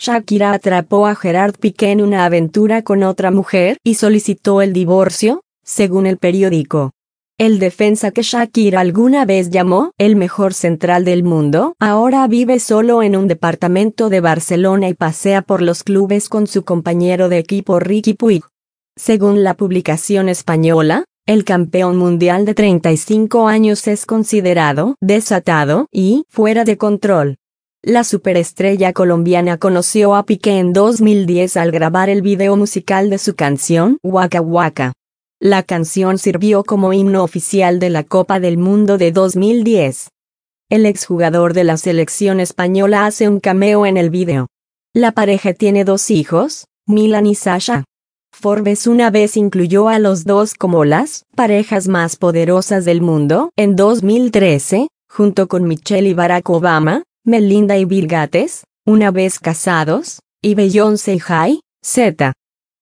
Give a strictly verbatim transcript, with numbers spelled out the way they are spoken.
Shakira atrapó a Gerard Piqué en una aventura con otra mujer y solicitó el divorcio, según el periódico. El defensa que Shakira alguna vez llamó el mejor central del mundo, ahora vive solo en un departamento de Barcelona y pasea por los clubes con su compañero de equipo Riqui Puig. Según la publicación española, el campeón mundial de treinta y cinco años es considerado desatado y fuera de control. La superestrella colombiana conoció a Piqué en dos mil diez al grabar el video musical de su canción Waka Waka. La canción sirvió como himno oficial de la Copa del Mundo de dos mil diez. El exjugador de la selección española hace un cameo en el video. La pareja tiene dos hijos, Milan y Sasha. Forbes una vez incluyó a los dos como las parejas más poderosas del mundo en dos mil trece, junto con Michelle y Barack Obama, Melinda y Bill Gates, una vez casados, y Beyoncé y Jay-Z.